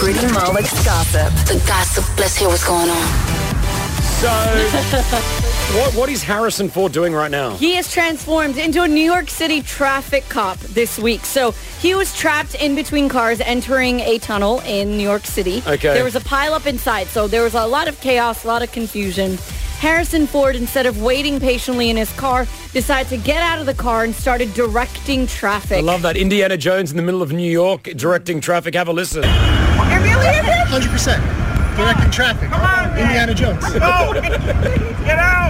Brit and Malik's gossip. The gossip. Let's hear what's going on. So, what is Harrison Ford doing right now? He is transformed into a New York City traffic cop this week. So he was trapped in between cars entering a tunnel in New York City. Okay. There was a pileup inside, so there was a lot of chaos, a lot of confusion. Harrison Ford, instead of waiting patiently in his car, decided to get out of the car and started directing traffic. I love that. Indiana Jones in the middle of New York directing traffic. Have a listen. It really is? 100%. Directing traffic. Come on, man. Indiana Jones. Go! Get out!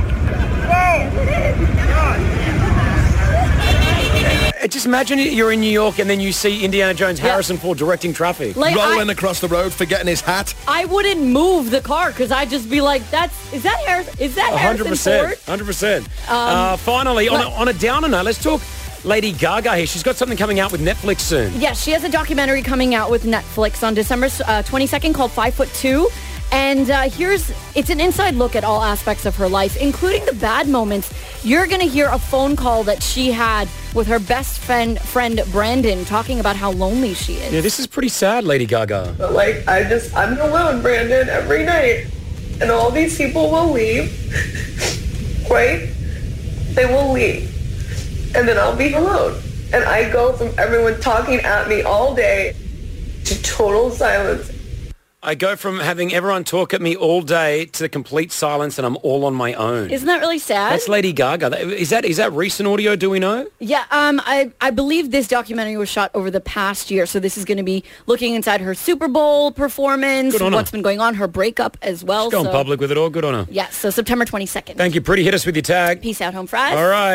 Just imagine you're in New York and then you see Indiana Jones, Harrison Ford directing traffic. Like, Rolling across the road, forgetting his hat. I wouldn't move the car because I'd just be like, is that Harrison Ford? 100%. Finally, on a downer note, let's talk Lady Gaga here. She's got something coming out with Netflix soon. Yes, she has a documentary coming out with Netflix on December 22nd called 5'2". And it's an inside look at all aspects of her life, including the bad moments. You're going to hear a phone call that she had with her best friend Brandon, talking about how lonely she is. Yeah, this is pretty sad, Lady Gaga. But I'm alone, Brandon, every night. And all these people will leave, right? They will leave. And then I'll be alone. And I go from everyone talking at me all day to total silence. I go from having everyone talk at me all day to complete silence, and I'm all on my own. Isn't that really sad? That's Lady Gaga. Is that recent audio? Do we know? Yeah, I believe this documentary was shot over the past year, so this is going to be looking inside her Super Bowl performance, what's been going on, her breakup as well. She's going public with it all. Good on her. Yeah, so September 22nd. Thank you, Pretty. Hit us with your tag. Peace out, home fries. All right.